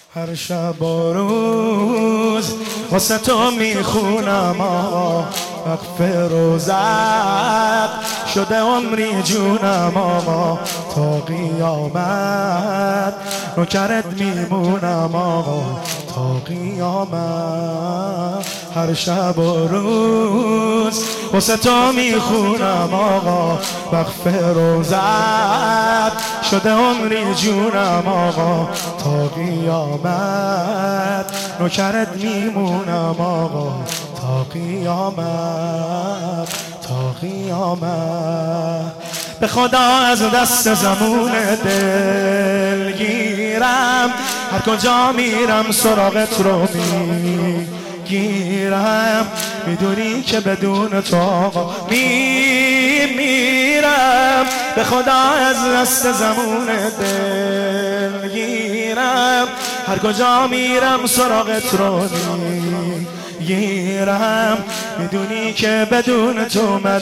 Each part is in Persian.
هر شب و روز واسه تو میخونم آقا، وقف روزت شده عمری جونم آقا، تا قیامت نوکرت میمونم آقا، تا قیامت. هر شب و روز واسه تو میخونم آقا، وقف روزت شده عمری جونم آقا، تا قیامت نوکرت میمونم آقا، تا قیامت، تا قیامت. به خدا از دست زمون دل گیرم، هر کجا میرم سراغت رو میگیرم، میدونی که بدون تو آقا میمیرم. به خدا از دست زمون دل گیرم، هر کجا میرم سراغت رو میگیرم، میدونی که بدون تو من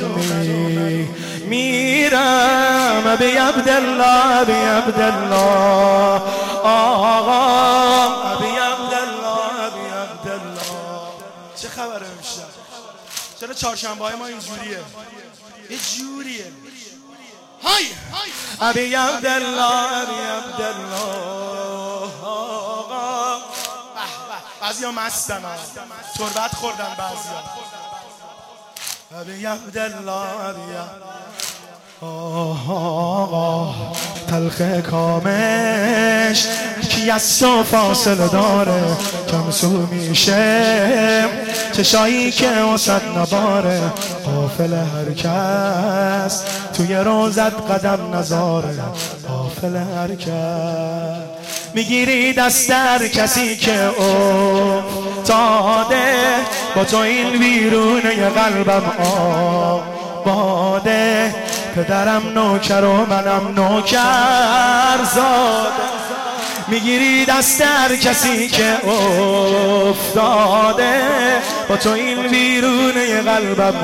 میرم. ابی عبدالله، ابی عبدالله آقا، ابی عبدالله، ابی عبدالله. چه خبره امشب؟ چرا چهارشنبه‌های ما اینجوریه؟ یه جوریه. های ابی عبدالله، ابی عبدالله آقا. بعضیا مستن، تربت خوردن بعضیا. ابی عبدالله، ابی آقا. تلخ کامش کی از تو فاصله داره، کم سو میشه چشایی که وسط نباره، غافل هر کس توی روزت قدم نذاره، غافل هر کس. میگیری دست هر کسی که افتاده، با تو این ویرونه قلبم آباده، پدرم نوکر و منم نوکر زاده. میگیری دست هر کسی که افتاده، با تو این ویرونه قلبم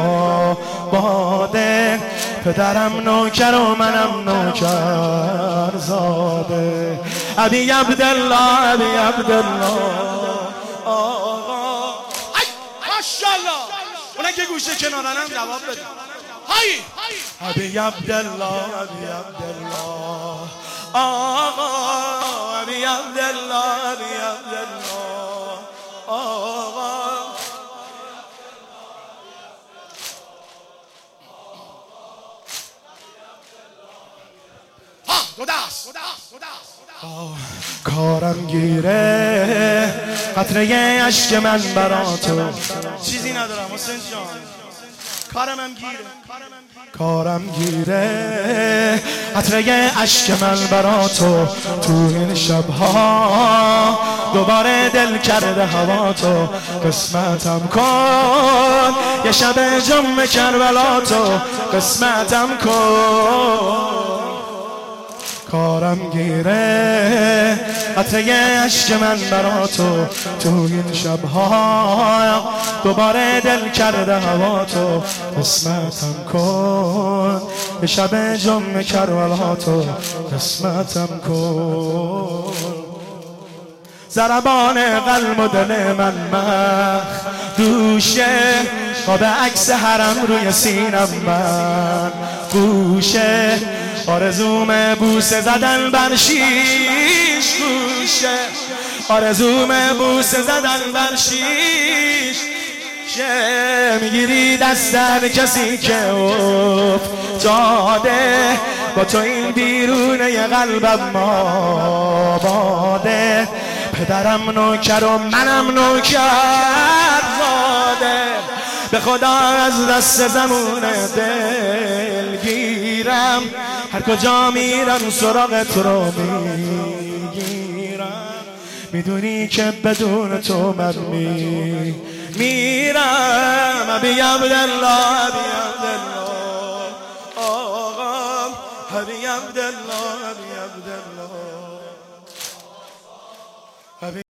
آباده، پدرم نوکر و منم نوکر زاده. ابی عبدالله، ابی عبدالله آقا. ماشاءالله. اونایی که گوشه کنارنم جواب بده. های ابی عبدالله، ابی عبدالله آقا، ابی عبدالله، ابی عبدالله آقا. دو دست، دو دست، دو دست. کارم گیره قطره اشک من براتو، چیزی ندارم حسین جان، کارم هم گیره، کارم گیره قطره اشک من براتو، تو این شبها دوباره دل کرده هوا تو، قسمتم کن یه شب جمع کربلا تو، قسمتم کن. کارم گیره قطره اشک من برا تو، تو این شبها دوباره دل کرده هوا تو، قسمتم کن یه شب جمع کربلا تو، قسمتم کن. ضربان قلب و دل من مخدوشه، خواب عکس حرم روی سینم من گوشه، آرزوم بوسه زدن بر شیش گوشه، آرزوم بوسه زدن بر شیش شه. میگیری دست هر کسی که افتاده، با تو این بیرونه قلبم آباده، پدرم نوکر و منم نوکر زاده. به خدا از دست زمون دل گیرم، هر کجا میرم سراغت رو میگیرم، میدونی که بدون تو من میرم. ابی عبدالله، ابی عبدالله آقا، ابی عبدالله، ابی عبدالله.